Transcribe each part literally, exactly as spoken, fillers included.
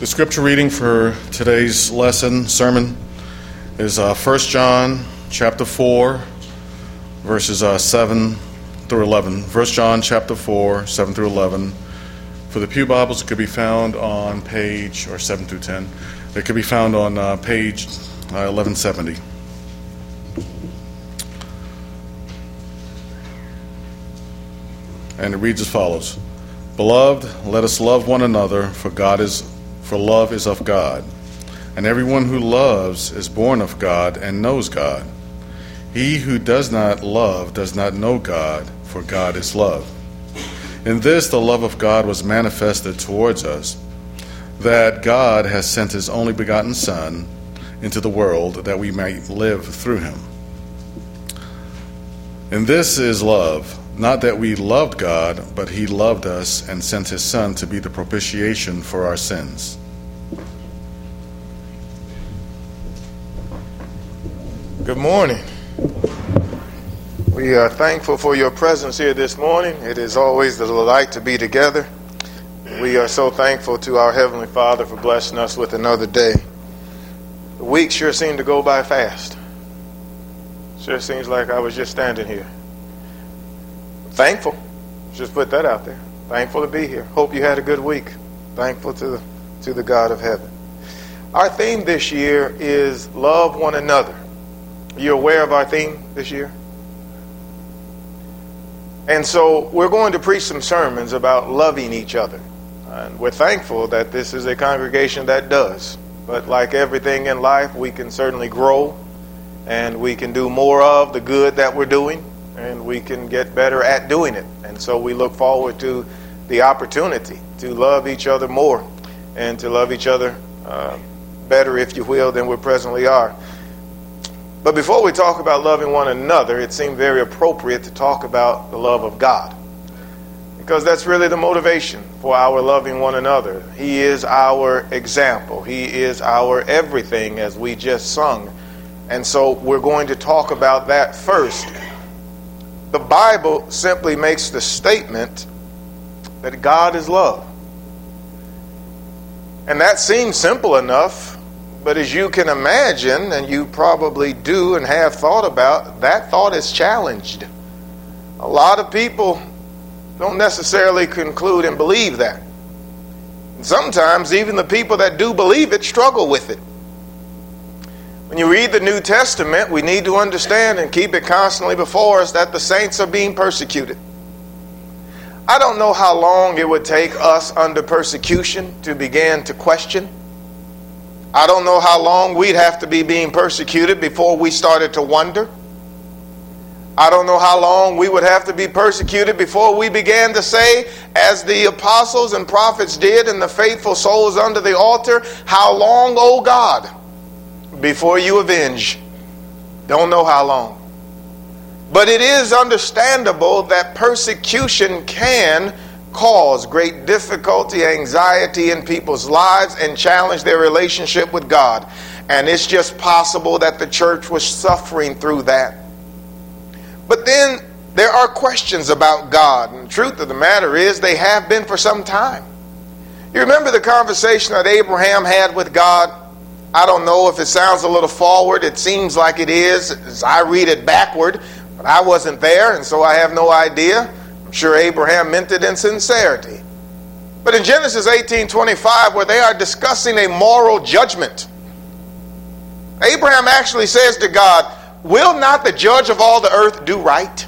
The scripture reading for today's lesson, sermon, is uh, First John chapter four, verses uh, seven through eleven. First John chapter four, seven through eleven. For the Pew Bibles, it could be found on page, or seven through ten. It could be found on uh, page uh, eleven seventy. And it reads as follows. Beloved, let us love one another, for God is for love is of God. And everyone who loves is born of God and knows God. He who does not love does not know God, for God is love. In this the love of God was manifested towards us, that God has sent his only begotten Son into the world that we might live through him. And this is love, not that we loved God, but he loved us and sent his Son to be the propitiation for our sins. Good morning. We are thankful for your presence here this morning. It is always a delight to be together. We are so thankful to our Heavenly Father for blessing us with another day. The week sure seemed to go by fast. Sure seems like I was just standing here. Thankful. Just put that out there. Thankful to be here. Hope you had a good week. Thankful to the, to the God of heaven. Our theme this year is love one another. Are you aware of our theme this year? And so we're going to preach some sermons about loving each other. And we're thankful that this is a congregation that does. But like everything in life, we can certainly grow and we can do more of the good that we're doing, and we can get better at doing it. And so we look forward to the opportunity to love each other more and to love each other uh, better, if you will, than we presently are. But before we talk about loving one another, it seemed very appropriate to talk about the love of God, because that's really the motivation for our loving one another. He is our example. He is our everything, as we just sung. And so we're going to talk about that first. The Bible simply makes the statement that God is love. And that seems simple enough. But as you can imagine, and you probably do and have thought about, that thought is challenged. A lot of people don't necessarily conclude and believe that. And sometimes even the people that do believe it struggle with it. When you read the New Testament, we need to understand and keep it constantly before us that the saints are being persecuted. I don't know how long it would take us under persecution to begin to question. I don't know how long we'd have to be being persecuted before we started to wonder. I don't know how long we would have to be persecuted before we began to say, as the apostles and prophets did and the faithful souls under the altar, how long, O God, before you avenge? Don't know how long. But it is understandable that persecution can cause great difficulty, anxiety in people's lives and challenge their relationship with God. And it's just possible that the church was suffering through that. But then there are questions about God. And the truth of the matter is they have been for some time. You remember the conversation that Abraham had with God? I don't know if it sounds a little forward. It seems like it is as I read it backward. But I wasn't there, and so I have no idea. I'm sure Abraham meant it in sincerity. But in Genesis eighteen twenty-five, where they are discussing a moral judgment, Abraham actually says to God, will not the judge of all the earth do right?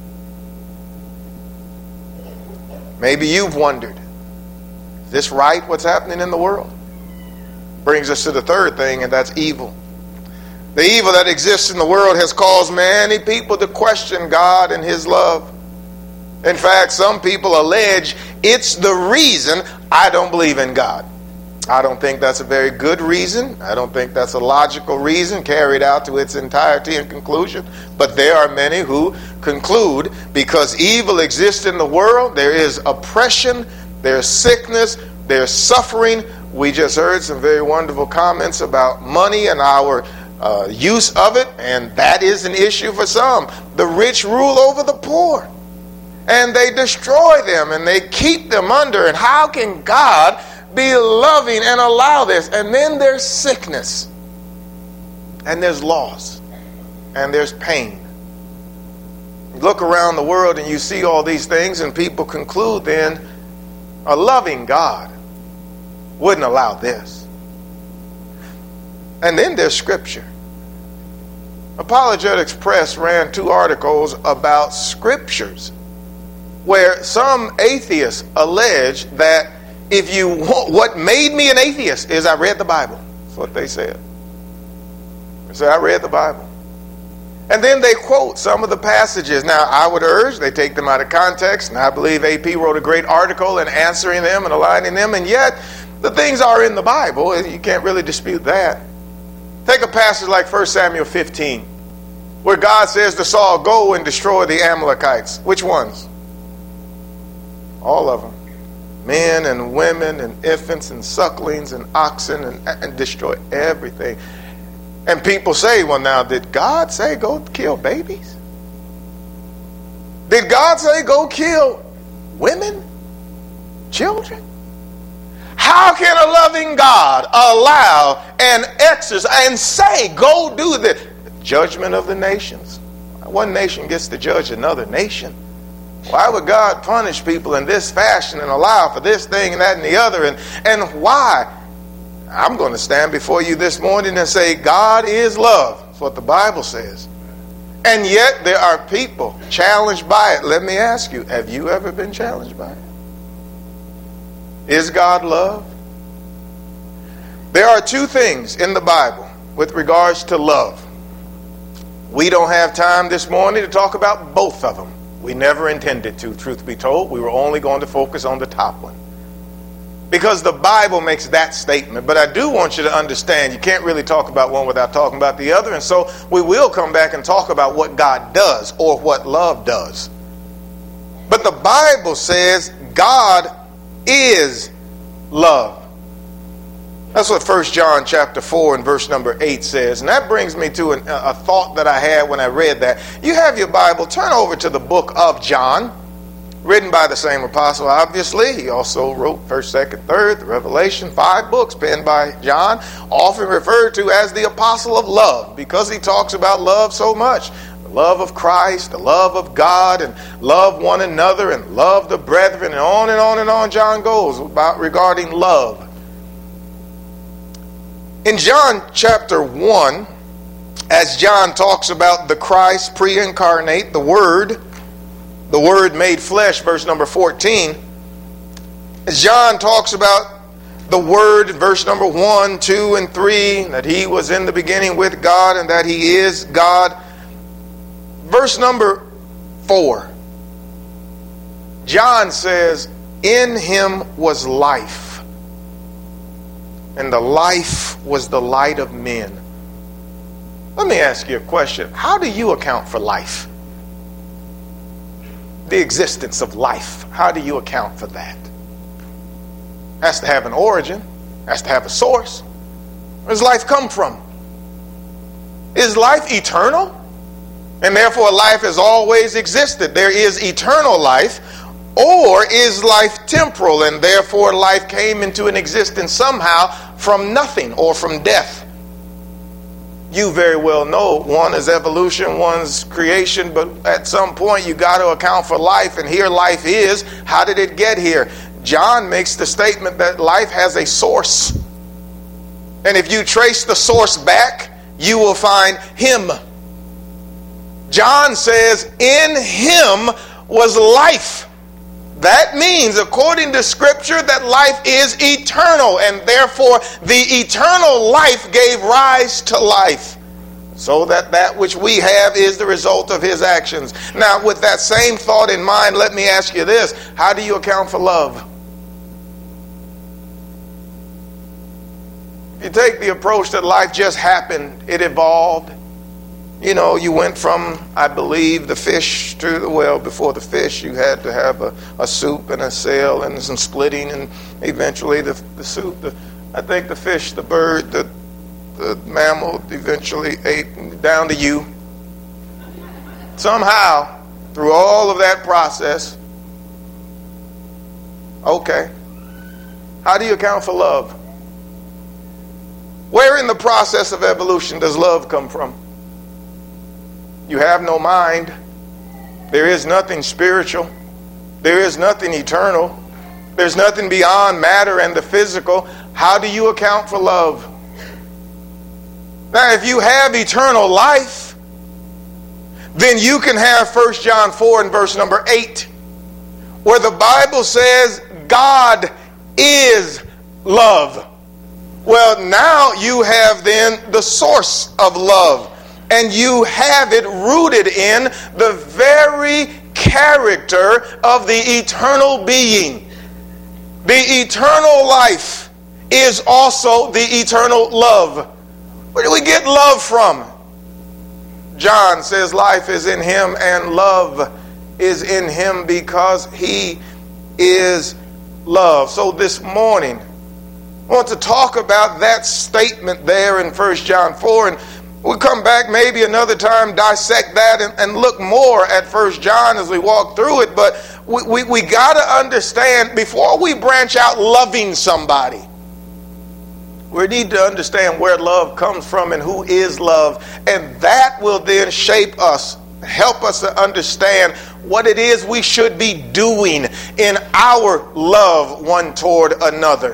Maybe you've wondered, is this right, what's happening in the world? Brings us to the third thing, and that's evil. The evil that exists in the world has caused many people to question God and his love. In fact, some people allege it's the reason I don't believe in God. I don't think that's a very good reason. I don't think that's a logical reason carried out to its entirety and conclusion. But there are many who conclude because evil exists in the world, there is oppression, there's sickness, there's suffering. We just heard some very wonderful comments about money and our uh, use of it, and that is an issue for some. The rich rule over the poor. And they destroy them and they keep them under. And how can God be loving and allow this. And then there's sickness, and there's loss, and there's pain. You look around the world and you see all these things, and people conclude then a loving God wouldn't allow this. And then there's Scripture. Apologetics Press ran two articles about scriptures where some atheists allege that if you want, what made me an atheist is I read the Bible. That's what they said. They said, I read the Bible. And then they quote some of the passages. Now, I would urge they take them out of context, and I believe A P wrote a great article in answering them and aligning them, and yet the things are in the Bible, and you can't really dispute that. Take a passage like First Samuel fifteen, where God says to Saul, go and destroy the Amalekites. Which ones? All of them. Men and women and infants and sucklings and oxen, and, and destroy everything. And people say, well, now, did God say go kill babies? Did God say go kill women, children? How can a loving God allow and exercise and say, go do the judgment of the nations? One nation gets to judge another nation. Why would God punish people in this fashion and allow for this thing and that and the other? And, and why? I'm going to stand before you this morning and say, God is love. That's what the Bible says. And yet there are people challenged by it. Let me ask you, have you ever been challenged by it? Is God love? There are two things in the Bible with regards to love. We don't have time this morning to talk about both of them. We never intended to, truth be told. We were only going to focus on the top one, because the Bible makes that statement. But I do want you to understand, you can't really talk about one without talking about the other. And so we will come back and talk about what God does or what love does. But the Bible says God is love. That's what First John chapter four and verse number eight says. And that brings me to an, a thought that I had when I read that. You have your Bible, turn over to the book of John, written by the same apostle, obviously. He also wrote first, second, third, the Revelation, five books penned by John, often referred to as the apostle of love, because he talks about love so much. The love of Christ, the love of God, and love one another, and love the brethren, and on and on and on John goes about regarding love. In John chapter one, as John talks about the Christ pre-incarnate, the Word, the Word made flesh, verse number fourteen, as John talks about the Word, verse number one, two, and three, that he was in the beginning with God and that he is God. Verse number four, John says, in him was life, and the life was the light of men. Let me ask you a question. How do you account for life? The existence of life. How do you account for that? It has to have an origin. It has to have a source. Where does life come from? Is life eternal? And therefore life has always existed. There is eternal life. Or is life temporal, and therefore life came into an existence somehow from nothing or from death? You very well know one is evolution, one's creation, but at some point you got to account for life, and here life is. How did it get here? John makes the statement that life has a source. And if you trace the source back, you will find him. John says, in him was life. That means, according to Scripture, that life is eternal, and therefore the eternal life gave rise to life, so that that which we have is the result of his actions. Now, with that same thought in mind, let me ask you this. How do you account for love? If you take the approach that life just happened, it evolved. You know, you went from, I believe, the fish to the, well, before the fish, you had to have a, a soup and a sail and some splitting, and eventually the, the soup, the, I think the fish, the bird, the, the mammal eventually ate down to you. Somehow, through all of that process, okay, How do you account for love? Where in the process of evolution does love come from? You have no mind. There is nothing spiritual. There is nothing eternal. There's nothing beyond matter and the physical. How do you account for love? Now, if you have eternal life, then you can have First John four and verse number eight, where the Bible says God is love. Well, now you have then the source of love, and you have it rooted in the very character of the eternal being. The eternal life is also the eternal love. Where do we get love from? John says life is in him and love is in him because he is love. So this morning, I want to talk about that statement there in First John four, and we'll come back maybe another time, dissect that, and, and look more at First John as we walk through it. But we, we, we got to understand, before we branch out loving somebody, we need to understand where love comes from and who is love. And that will then shape us, help us to understand what it is we should be doing in our love one toward another.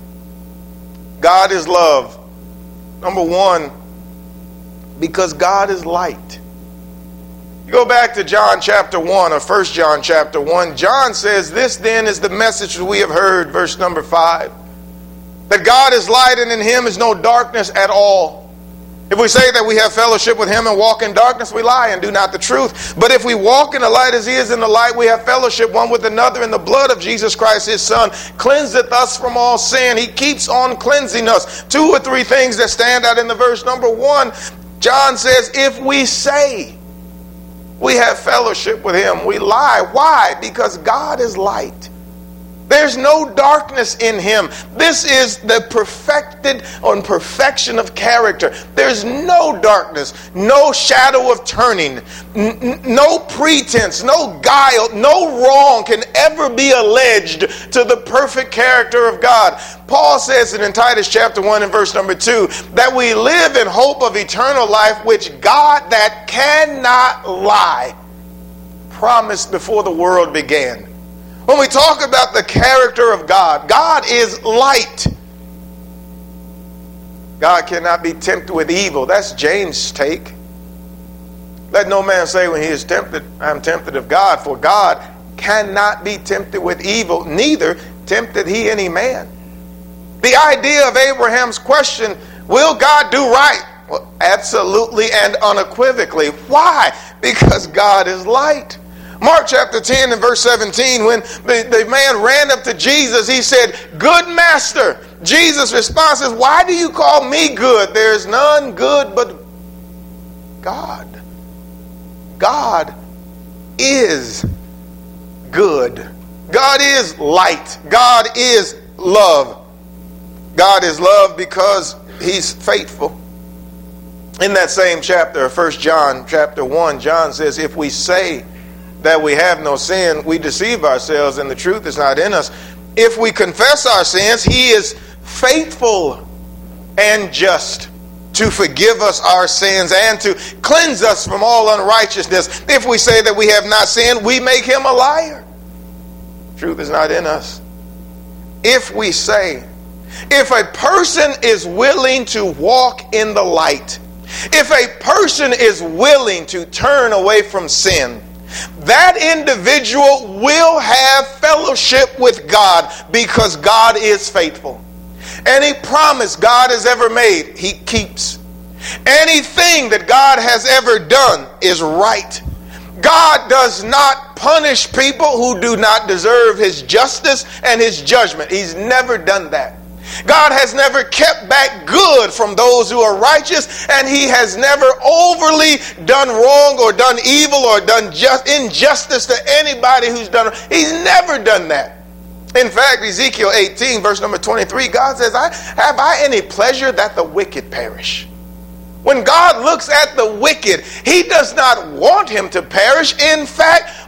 God is love. Number one, because God is light. You go back to John chapter one or First John chapter one. John says, this then is the message we have heard, verse number five, that God is light and in him is no darkness at all. If we say that we have fellowship with him and walk in darkness, we lie and do not the truth. But if we walk in the light as he is in the light, we have fellowship one with another, and the blood of Jesus Christ, his son, cleanseth us from all sin. He keeps on cleansing us. Two or three things that stand out in the verse. Number one, John says, if we say we have fellowship with him, we lie. Why? Because God is light. There's no darkness in him. This is the perfected on perfection of character. There's no darkness, no shadow of turning, n- no pretense, no guile, no wrong can ever be alleged to the perfect character of God. Paul says it in Titus chapter one and verse number two, that we live in hope of eternal life, which God that cannot lie promised before the world began. When we talk about the character of God, God is light. God cannot be tempted with evil. That's James' take. Let no man say when he is tempted, I am tempted of God. For God cannot be tempted with evil, neither tempted he any man. The idea of Abraham's question, will God do right? Well, absolutely and unequivocally. Why? Because God is light. Mark chapter ten and verse seventeen, when the, the man ran up to Jesus, he said, good master. Jesus' response is, why do you call me good? There is none good but God. God is good. God is light. God is love. God is love because he's faithful. In that same chapter, First John chapter one, John says, if we say that we have no sin, we deceive ourselves and the truth is not in us. If we confess our sins, he is faithful and just to forgive us our sins and to cleanse us from all unrighteousness. If we say that we have not sinned, we make him a liar. Truth is not in us. If we say, if a person is willing to walk in the light, if a person is willing to turn away from sin, that individual will have fellowship with God because God is faithful. Any promise God has ever made, he keeps. Anything that God has ever done is right. God does not punish people who do not deserve his justice and his judgment. He's never done that. God has never kept back good from those who are righteous, and he has never overly done wrong or done evil or done just injustice to anybody who's done. He's never done that. In fact, Ezekiel eighteen, verse number twenty-three, God says, I, have I any pleasure that the wicked perish? When God looks at the wicked, he does not want him to perish. In fact,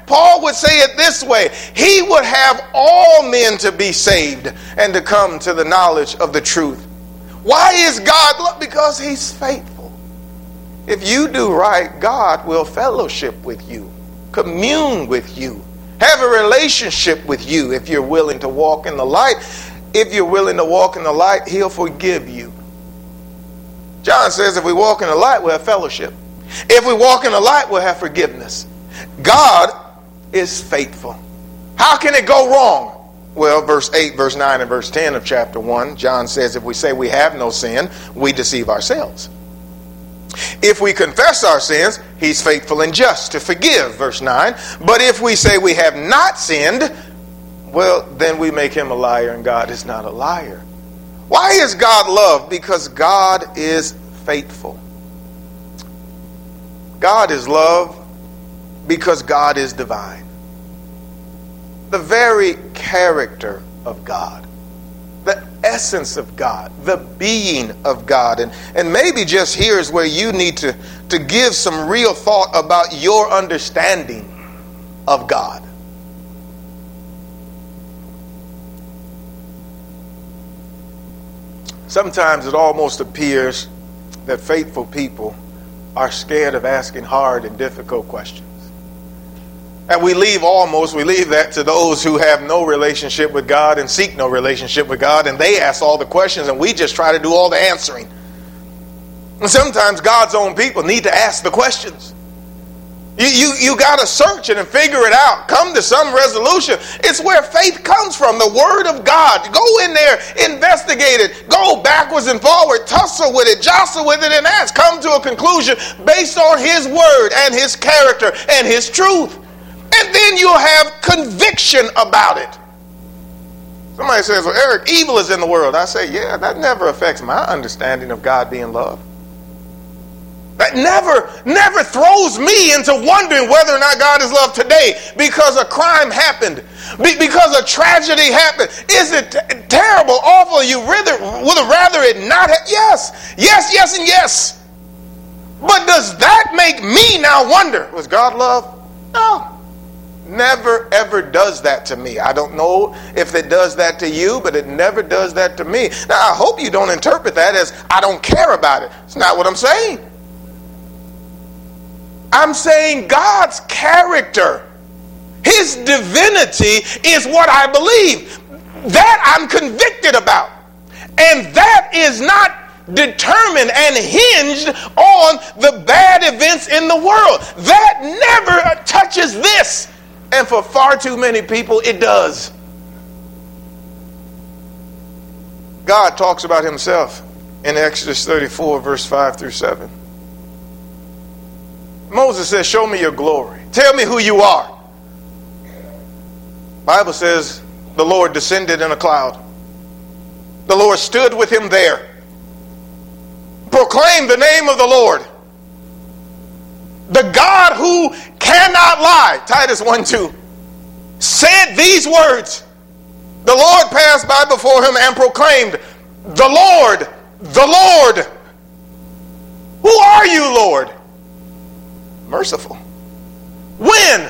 Paul would say it this way: he would have all men to be saved and to come to the knowledge of the truth. Why is God love? Because he's faithful. If you do right, God will fellowship with you, commune with you, have a relationship with you if you're willing to walk in the light. If you're willing to walk in the light, he'll forgive you. John says if we walk in the light, we'll have fellowship. If we walk in the light, we'll have forgiveness. God is faithful. How can it go wrong? Well, verse eight, verse nine, and verse ten of chapter one, John says if we say we have no sin, we deceive ourselves. If we confess our sins, he's faithful and just to forgive, verse nine. But if we say we have not sinned, well, then we make him a liar, and God is not a liar. Why is God loved? Because God is faithful. God is loved because God is divine. The very character of God, the essence of God, the being of God. And, and maybe just here is where you need to, to give some real thought about your understanding of God. Sometimes it almost appears that faithful people are scared of asking hard and difficult questions. And we leave almost, we leave that to those who have no relationship with God and seek no relationship with God, and they ask all the questions and we just try to do all the answering. And sometimes God's own people need to ask the questions. You, you, you got to search it and figure it out. Come to some resolution. It's where faith comes from, the Word of God. Go in there, investigate it, go backwards and forward, tussle with it, jostle with it, and ask. Come to a conclusion based on His Word and His character and His truth. And then you'll have conviction about it. Somebody says, well, Eric, evil is in the world. I say, yeah, that never affects my understanding of God being love. That never, never throws me into wondering whether or not God is love today because a crime happened, be, because a tragedy happened. Is it t- terrible, awful? You rather, would have rather it not have? Yes, yes, yes, and yes. But does that make me now wonder, was God love? No. Never, ever does that to me. I don't know if it does that to you, but it never does that to me. Now, I hope you don't interpret that as I don't care about it. It's not what I'm saying. I'm saying God's character, His divinity is what I believe. That I'm convicted about. And that is not determined and hinged on the bad events in the world. That never touches this. And for far too many people, it does. God talks about Himself in Exodus thirty-four, verse five through seven. Moses says, show me your glory. Tell me who you are. The Bible says the Lord descended in a cloud. The Lord stood with him there. Proclaim the name of the Lord. The God who cannot lie, Titus one two, said these words. The Lord passed by before him and proclaimed, the Lord, the Lord. Who are you, Lord? Merciful. When?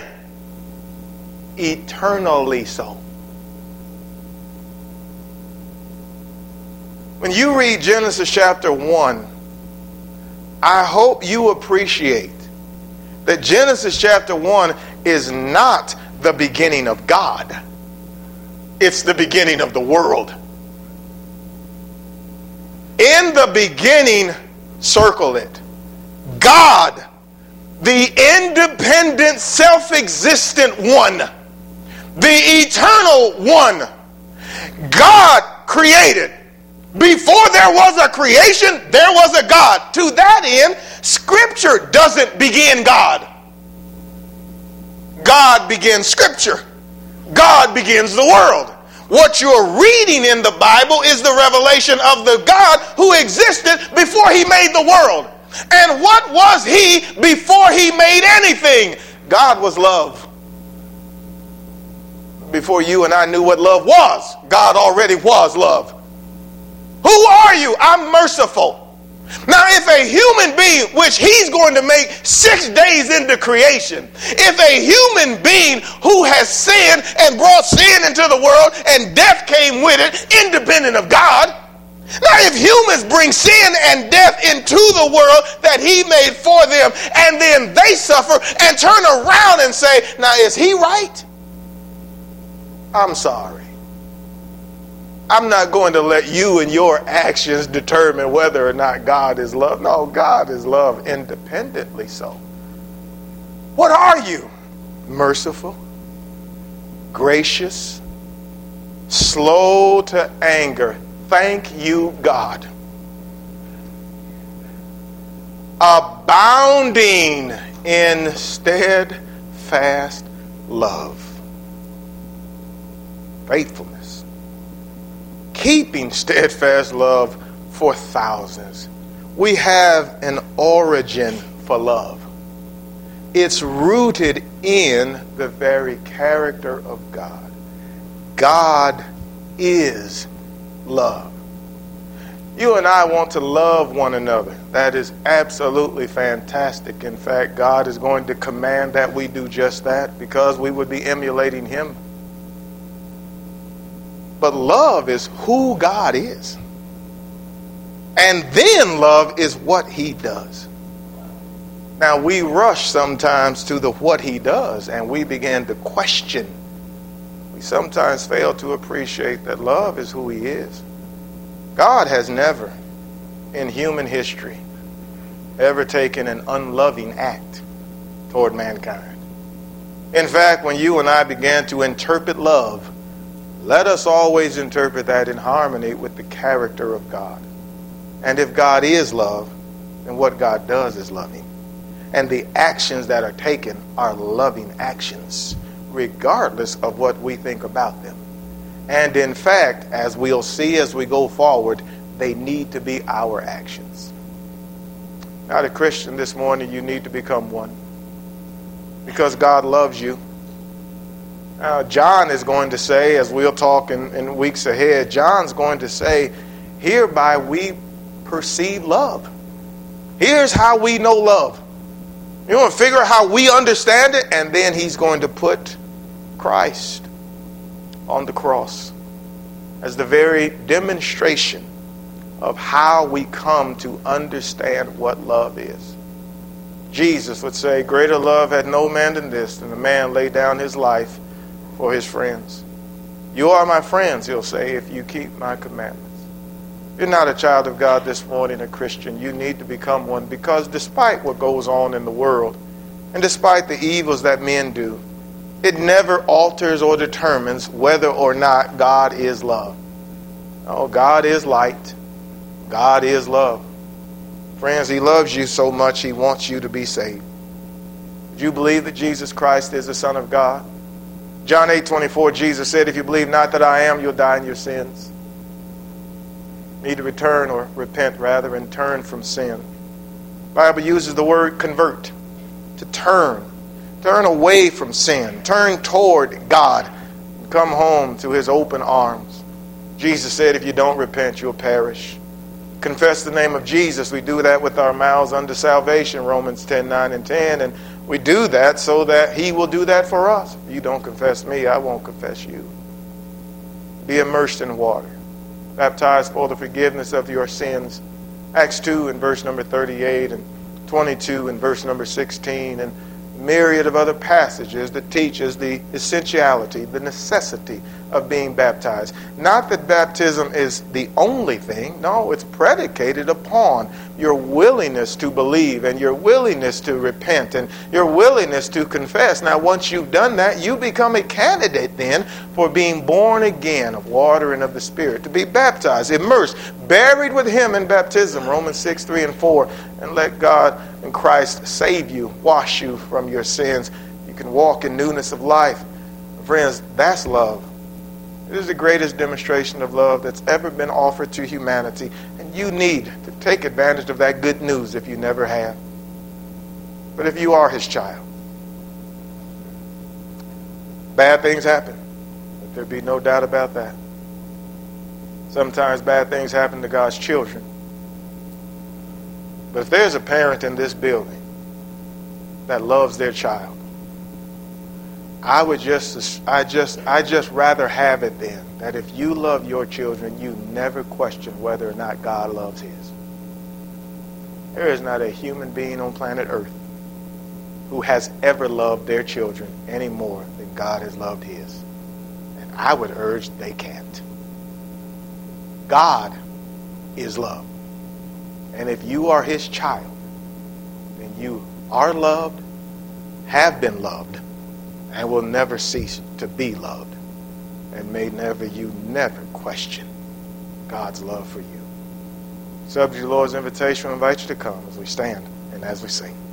Eternally so. When you read Genesis chapter one, I hope you appreciate that Genesis chapter one is not the beginning of God. It's the beginning of the world. In the beginning, circle it, God, the independent, self-existent one, the eternal one, God created. Before there was a creation, there was a God. To that end, Scripture doesn't begin God. God begins Scripture. God begins the world. What you're reading in the Bible is the revelation of the God who existed before He made the world. And what was He before He made anything? God was love. Before you and I knew what love was, God already was love. Who are you? I'm merciful. Now, if a human being, which he's going to make six days into creation, if a human being who has sinned and brought sin into the world and death came with it, independent of God, now if humans bring sin and death into the world that he made for them, and then they suffer and turn around and say, now is he right? I'm sorry. I'm not going to let you and your actions determine whether or not God is love. No, God is love independently so. What are you? Merciful, gracious, slow to anger. Thank you, God. Abounding in steadfast love. Faithfulness. Keeping steadfast love for thousands. We have an origin for love. It's rooted in the very character of God. God is love. You and I want to love one another. That is absolutely fantastic. In fact, God is going to command that we do just that because we would be emulating him. But love is who God is. And then love is what he does. Now we rush sometimes to the what he does and we begin to question. We sometimes fail to appreciate that love is who he is. God has never in human history ever taken an unloving act toward mankind. In fact, when you and I began to interpret love, let us always interpret that in harmony with the character of God. And if God is love, then what God does is loving. And the actions that are taken are loving actions, regardless of what we think about them. And in fact, as we'll see as we go forward, they need to be our actions. Now, the Christian this morning, you need to become one. Because God loves you. Now, John is going to say, as we'll talk in, in weeks ahead, John's going to say, hereby we perceive love. Here's how we know love. You want to figure out how we understand it? And then he's going to put Christ on the cross as the very demonstration of how we come to understand what love is. Jesus would say, greater love had no man than this, than a man lay down his life for his friends. You are my friends, he'll say, if you keep my commandments. If you're not a child of God this morning, a Christian, you need to become one, because despite what goes on in the world, and despite the evils that men do, it never alters or determines whether or not God is love. Oh, God is light. God is love. Friends, he loves you so much he wants you to be saved. Do you believe that Jesus Christ is the Son of God? John eight twenty-four, Jesus said, if you believe not that I am, you'll die in your sins. You need to return, or repent rather, and turn from sin. The Bible uses the word convert, to turn. Turn away from sin. Turn toward God. And come home to his open arms. Jesus said, if you don't repent, you'll perish. Confess the name of Jesus. We do that with our mouths unto salvation, Romans ten, nine, and ten. And we do that so that he will do that for us. If you don't confess me, I won't confess you. Be immersed in water. Baptized for the forgiveness of your sins. Acts two in verse number thirty-eight, and twenty-two in verse number sixteen, and myriad of other passages that teaches the essentiality, the necessity of being baptized. Not that baptism is the only thing. No, it's predicated upon your willingness to believe and your willingness to repent and your willingness to confess. Now, once you've done that, you become a candidate then for being born again of water and of the Spirit, to be baptized, immersed, buried with him in baptism, Romans six, three, and four, and let God and Christ save you, wash you from your sins. You can walk in newness of life. Friends, that's love. It is the greatest demonstration of love that's ever been offered to humanity. And you need to take advantage of that good news if you never have. But if you are his child, bad things happen. Let there be no doubt about that. Sometimes bad things happen to God's children. But if there's a parent in this building that loves their child, I would just, I just, I just rather have it then that if you love your children, you never question whether or not God loves his. There is not a human being on planet Earth who has ever loved their children any more than God has loved his. And I would urge they can't. God is love. And if you are his child, then you are loved, have been loved, and will never cease to be loved. And may never you never question God's love for you. Subject to the Lord's invitation, I invite you to come as we stand and as we sing.